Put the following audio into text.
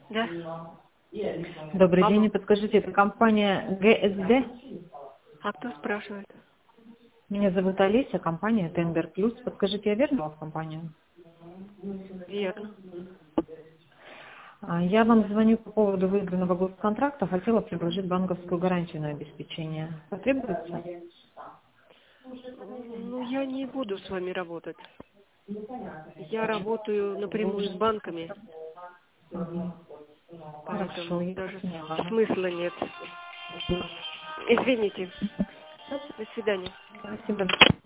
Да. Добрый Алло. день, не подскажите, это компания ГСД? А кто спрашивает? Меня зовут Олеся, компания Тендер Плюс. Подскажите, я верно вас в компанию? Верно. Я вам звоню по поводу выигранного госконтракта. Хотела предложить банковскую гарантию на обеспечение. Потребуется? Ну, я не буду с вами работать. Я работаю напрямую с банками, Хорошо, поэтому я даже поняла. смысла нет. Извините. До свидания. Спасибо.